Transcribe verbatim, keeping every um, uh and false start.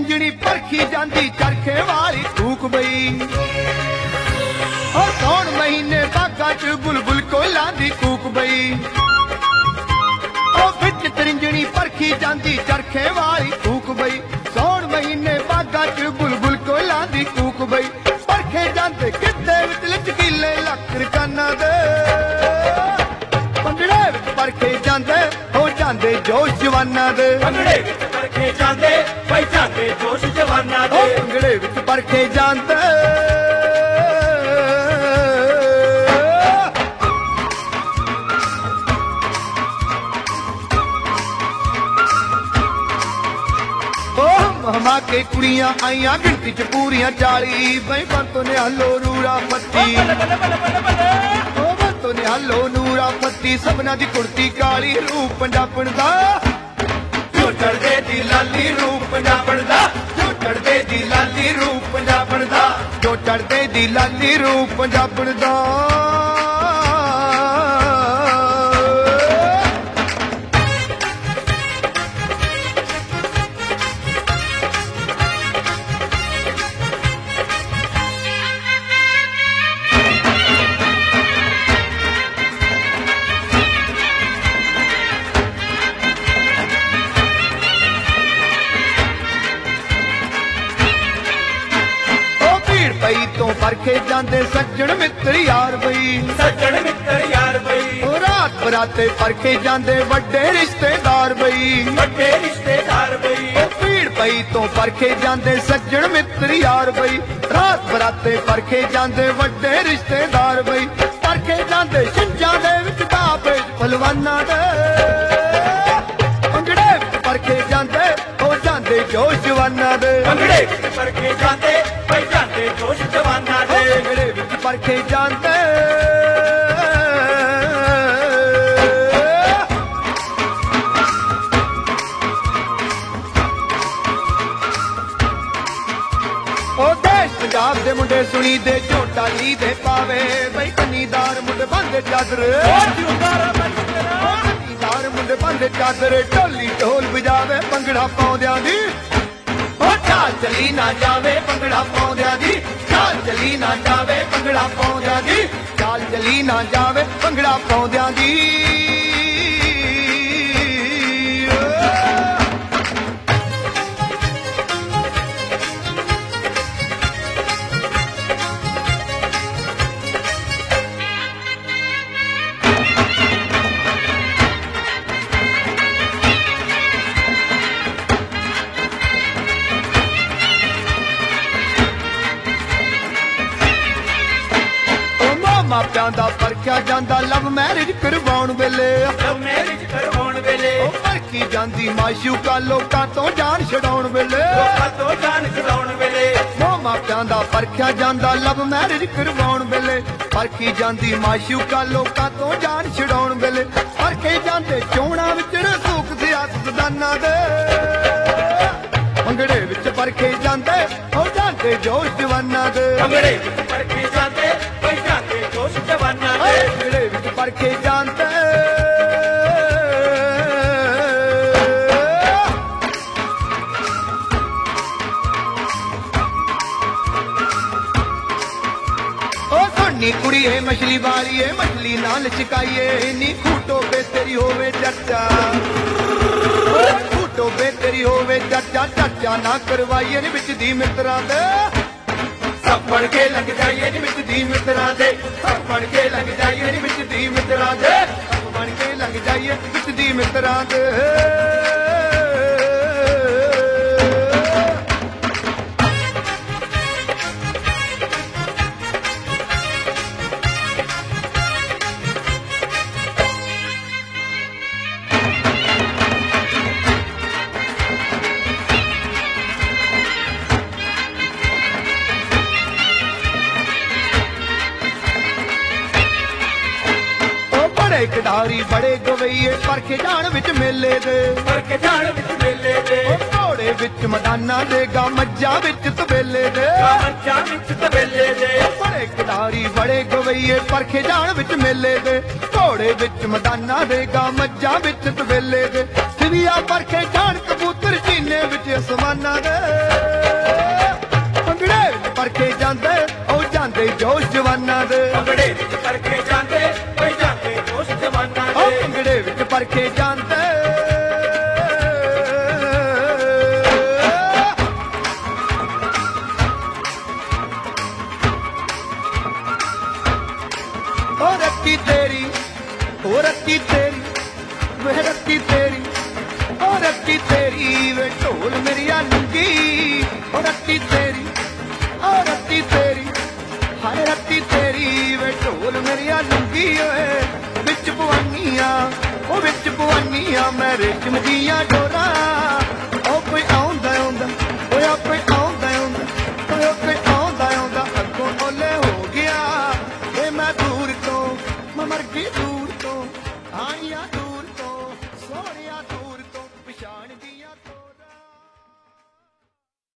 ਤਰਿੰਜਣੀ ਪਰਖੀ ਜਾਂਦੀ ਚਰਖੇ ਵਾਲੀ ਕੂਕ ਬਈ ਉਹ ਸੌਣ ਮਹੀਨੇ ਬਾਗਾਂ ਚ ਬੁਲਬੁਲ ਕੋਇਲਾਂ ਦੀ ਕੂਕ ਬਈ ਉਹ ਵਿੱਚ ਤਰਿੰਜਣੀ ਪਰਖੀ ਜਾਂਦੀ ਚਰਖੇ ਵਾਲੀ ਕੂਕ ਬਈ ਸੌਣ ਮਹੀਨੇ ਬਾਗਾਂ ਚ ਬੁਲਬੁਲ ਕੋਇਲਾਂ ਦੀ ਕੂਕ ਬਈ ਪਰਖੇ ਜਾਂਦੇ ਕਿੱਤੇ ਵਿੱਚ ਲਚਕੀਲੇ ਲੱਖ ਰਕਾਨਾਂ ਦੇ ਭੰਗੜੇ ਵਿੱਚ ਪਰਖੇ ਜਾਂਦੇ ਹੋ ਜਾਂਦੇ ਜੋਸ਼ ਜਵਾਨਾਂ ਦੇ ਭੰਗੜੇ ਵਿੱਚ ਪਰਖੇ ਜਾਂਦੇ ਬਈ ਜਾਂਦੇ ਜੋਸ਼ ਜਵਾਨਾਂ ਦੇ ਭੰਗੜੇ ਵਿੱਚ ਪਰਖੇ ਜਾਂਦੇ ਹਮਾ ਕੇ ਕੁੜੀਆਂ ਆਈਆਂ ਗਿਣਤੀ ਚ ਪੂਰੀਆਂ ਚਾਲੀ ਬਈ ਬੰਤੋ ਨਿਹਾਲੋ ਨੂਰਾ ਫੱਟੀ ਉਹ ਬੰਤੋ ਨਿਹਾਲੋ ਨੂਰਾ ਫੱਟੀ ਸਭਨਾਂ ਦੀ ਕੁੜਤੀ ਕਾਲੀ ਰੂਪ ਪੰਜਾਬਣ ਦਾ ਜੋ ਚੜਦੇ ਦੀ ਲਾਲੀ ਰੂਪ ਪੰਜਾਬਣ ਦਾ ਜੋ ਚੜਦੇ ਦੀ ਲਾਲੀ ਰੂਪ ਪੰਜਾਬਣ ਦਾ ਜੋ ਚੜਦੇ ਦੀ ਲਾਲੀ ਰੂਪ ਪੰਜਾਬਣ ਦਾ ਬਈ ਤੋਂ ਪਰਖੇ ਜਾਂਦੇ ਸੱਜਣ ਮਿੱਤਰ ਯਾਰ ਬਈ ਸੱਜਣ ਮਿੱਤਰ ਯਾਰ ਬਈ ਉਹ ਰਾਤ ਬਰਾਤੇ ਪਰਖੇ ਜਾਂਦੇ ਵੱਡੇ ਰਿਸ਼ਤੇਦਾਰ ਬਈ ਵੱਡੇ ਰਿਸ਼ਤੇਦਾਰ ਬਈ ਉਹ ਭੀੜ ਪਈ ਤੋਂ ਪਰਖੇ ਜਾਂਦੇ ਸੱਜਣ ਮਿੱਤਰ ਯਾਰ ਬਈ ਰਾਤ ਬਰਾਤੇ ਪਰਖੇ ਜਾਂਦੇ ਵੱਡੇ ਰਿਸ਼ਤੇਦਾਰ ਬਈ ਪਰਖੇ ਜਾਂਦੇ ਛਿੰਝਾਂ ਦੇ ਵਿੱਚ ਦਾਬੇ ਪਹਿਲਵਾਨਾਂ ਦੇ ਭੰਗੜੇ ਵਿੱਚ ਪਰਖੇ ਜਾਂਦੇ ਹੋ ਜਾਂਦੇ ਜੋਸ਼ ਜਵਾਨਾਂ ਦੇ ਭੰਗੜੇ ਵਿੱਚ ਪਰਖੇ ਜਾਂਦੇ ਬਈ ਜਾਂਦੇ ਜੋਸ਼ ਜਵਾਨਾਂ ਦੇ ਭੰਗੜੇ ਵਿੱਚ ਪਰਖੇ ਜਾਂਦੇ ਉਹ ਦੇਸ਼ ਪੰਜਾਬ ਦੇ ਮੁੰਡੇ ਸੁਣੀ ਦੇ ਝੋਟਾ ਲੀ ਦੇ ਪਾਵੇ ਬਈ ਕੰਨੀਦਾਰ ਮੁੰਡੇ ਬੰਦੇ ਚਾਦਰ ਕੰਨੀਦਾਰ ਮੁੰਡੇ ਬੰਦੇ ਚਾਦਰ ਢੋਲੀ ਢੋਲ ਵਜਾਵੇ ਭੰਗੜਾ ਪਾਉਂਦਿਆਂ ਦੀ ਉਹ ਚਾਲ ਚਲੀ ਨਾ ਜਾਵੇ ਭੰਗੜਾ ਪਾਉਂਦਿਆਂ ਦੀ ਚਾਲ ਚਲੀ ਨਾ ਜਾਵੇ ਭੰਗੜਾ ਪਾਉਂਦਿਆਂ ਦੀ ਚਾਲ ਚਲੀ ਨਾ ਜਾਵੇ ਭੰਗੜਾ ਪਾਉਂਦਿਆਂ ਦੀ ਮਾਪਿਆਂ ਦਾ ਪਰਖਿਆ ਜਾਂਦਾ ਲਵ ਮੈਰਿਜ ਕਰਵਾਉਣ ਵੇਲੇ ਲਵ ਮੈਰਿਜ ਕਰਵਾਉਣ ਵੇਲੇ ਉਹ ਪਰਖੀ ਜਾਂਦੀ ਮਾਸ਼ੂਕਾ ਲੋਕਾਂ ਤੋਂ ਜਾਨ ਛਡਾਉਣ ਵੇਲੇ ਲੋਕਾਂ ਤੋਂ ਜਾਨ ਛਡਾਉਣ ਵੇਲੇ ਉਹ ਮਾਪਿਆਂ ਦਾ ਪਰਖਿਆ ਜਾਂਦਾ ਲਵ ਮੈਰਿਜ ਕਰਵਾਉਣ ਵੇਲੇ ਪਰਖੀ ਜਾਂਦੀ ਮਾਸ਼ੂਕਾ ਲੋਕਾਂ ਤੋਂ ਜਾਨ ਛਡਾਉਣ ਵੇਲੇ ਪਰਖੇ ਜਾਂਦੇ ਚੋਣਾਂ ਵਿੱਚ ਰਸੂਖ ਸਿਆਸਤਦਾਨਾਂ ਦੇ ਭੰਗੜੇ ਵਿੱਚ ਪਰਖੇ ਜਾਂਦੇ ਹੋ ਜਾਂਦੇ ਜੋਸ਼ ਜਵਾਨਾਂ ਦੇ ਭੰਗੜੇ ਵਿੱਚ ਪਰਖੇ ਜਾਂਦੇ ਬਈ ਜਾਂਦੇ ਜੋਸ਼ ਜਵਾਨਾਂ ਦੇ ਭੰਗੜੇ ਵਿੱਚ ਪਰਖੇ ਜਾਂਦੇ ਉਹ ਸੋਨੀ ਕੁੜੀਏ ਮਛਲੀ ਵਾਲੀਏ ਮਛਲੀ ਨਾਲ ਚਕਾਈਏ ਨੀ ਖੂਟੋ ਬੇ ਤੇਰੀ ਹੋਵੇ ਚਰਚਾ ਖੂਟੋ ਬੇ ਤੇਰੀ ਹੋਵੇ ਚਰਚਾ ਚਰਚਾ ਨਾ ਕਰਵਾਈਏ ਨੀ ਵਿੱਚ ਦੀ ਮਿੱਤਰਾਂ ਦੇ ਸਭ ਬਣ ਕੇ ਲੰਘ ਜਾਈਏ ਨੀ ਵਿੱਚ ਦੀ ਮਿੱਤਰਾਂ ਦੇ ਸਭ ਬਣ ਕੇ ਲੰਘ ਜਾਈਏ ਨੀ ਵਿੱਚ ਦੀ ਮਿੱਤਰਾਂ ਦੇ ਸਭ ਬਣ ਕੇ ਲੰਘ ਜਾਈਏ ਵਿੱਚ ਦੀ ਮਿੱਤਰਾਂ ਦੇ बड़े खिडारी बड़े गवैये परखे जान विच मेले दे परखे जान विच मेले दे घोड़े विच मदाना देगा मज्जा विच तबेले दे मज्जा विच तबेले दे बड़े खिडारी बड़े गवैये परखे जान विच मेले दे घोड़े विच मदाना देगा मज्जा विच तबेले दे सिविया परखे जान कबूतर चीने विच आसमाना दे ਰੱਤੀ ਤੇਰੀ ਵੇ ਢੋਲ ਮੇਰੀਆ ਲੁੰਗੀ ਓ ਰੱਤੀ ਤੇਰੀ ਓ ਰੱਤੀ ਤੇਰੀ ਹਾਏ ਰੱਤੀ ਤੇਰੀ ਵੇ ਢੋਲ ਮੇਰੀਆ ਲੁੰਗੀ ਓਏ ਵਿੱਚ ਪਵਾਨੀਆਂ ਉਹ ਵਿੱਚ ਪਵਾਨੀਆਂ ਮੈਂ ਰੇਸ਼ਮ ਦੀਆਂ ਡੋਰਾਂ ਉਹ ਕੋਈ ਆਉਂਦਾ ਆਉਂਦਾ ਓਏ ਆਪੇ ਆਉਂਦਾ ਆਉਂਦਾ ਓਏ ਕੋਈ ਆਉਂਦਾ ਆਉਂਦਾ ਅੱਗੋਂ ਓਲੇ ਹੋ ਗਿਆ ਵੇ ਮੈਂ ਦੂਰ ਤੋਂ ਮੈਂ ਮਰ ਗਈ ਦੂਰ ਤੋਂ ਆਈਆਂ ਦੂਰ ਤੋਂ ਸੋਹਣਿਆ ਦੂਰ ਤੋਂ ਪਛਾਣ ਦੀਆਂ